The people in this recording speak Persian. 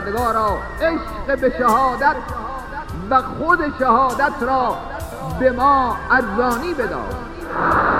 پروردگارا عشق به شهادت و خود شهادت را به ما ارزانی بدار.